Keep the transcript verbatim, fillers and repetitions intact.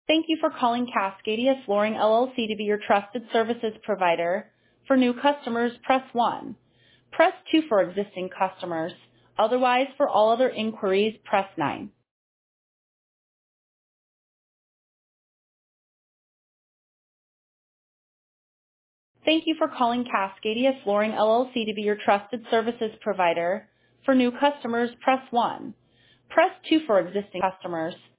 Thank you for calling Cascadia Flooring L L C to be your trusted services provider. For new customers, press one. Press two for existing customers. Otherwise, for all other inquiries, press nine. Thank you for calling Cascadia Flooring L L C to be your trusted services provider. For new customers, press one. Press two for existing customers.